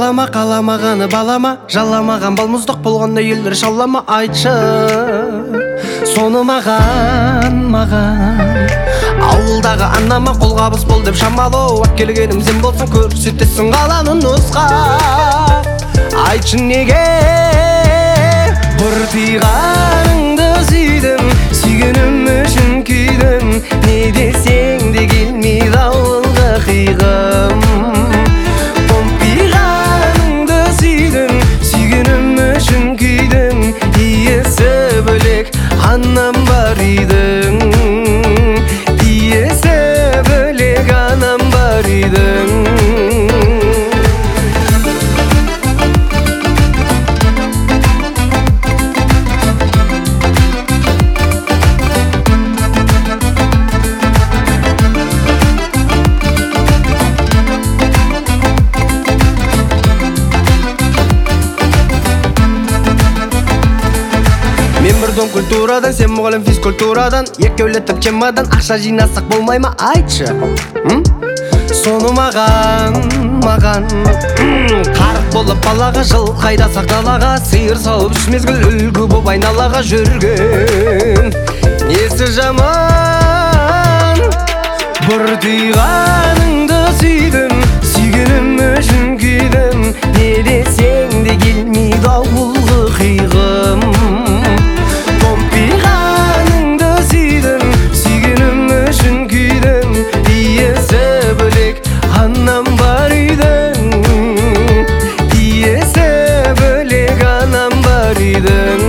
Қалама қаламағаны балама, жаламаған балмұздақ болғанда елдер шалама. Айтшы соны маған ауылдағы анама қолғабыс бол деп шамалы. Келгенім сен болсаң көрсетесің қаланы нұсқап. Айтшы неге бұртиғаныңды сүйдім, сүйгенім үшін күйдім. Не десең де келмейді ауылға қиғым. Томпиғаныңды сүйдім, сүйгенім үшін күйдім. Иесі бөлек анам бар үйдің, иесі бөлек анам бар үйдің. Мен бір дом культурадан, сен мұғалім физкультурадан. Екеулетіп чемадан ақша жинасақ болмай ма? Айтшы соны маған қарық болып балаға, жыл қайда сақталаға. Сиыр салып үш мезгіл үлгі боп айналаға жүрген несі жаман. Бұртиғаныңды сүйдім, сүйгенім үшін күйдім. Не десең де келмейді ауылғы қиғым. Томпиғаныңды сүйдім, сүйгенім үшін күйдім. Иесі бөлек анам бар үйдің, иесі бөлек анам бар үйдің.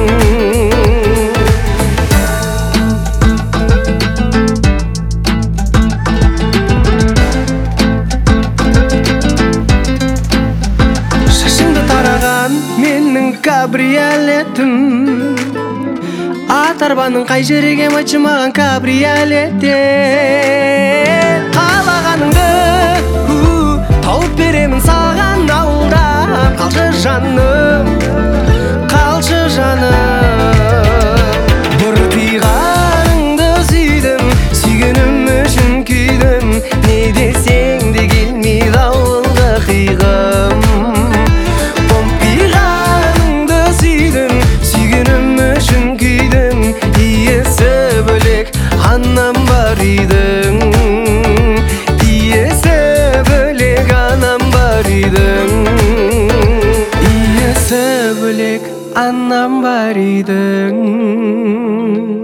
Менің кабриолетім, ат арбаның қай жерге айтшы маған кабриолетте. Қалағаныңды тауып беремін саған ауылда. Қалшы жаным, қалшы жаным. Бұртиғаныңды сүйдім, сүйгенім үшін күйдім. Не десең де келмейді ауылға қиғым. Анам бар үйдің, иесі бөлек анам бар үйдің, иесі бөлек анам бар үйдің.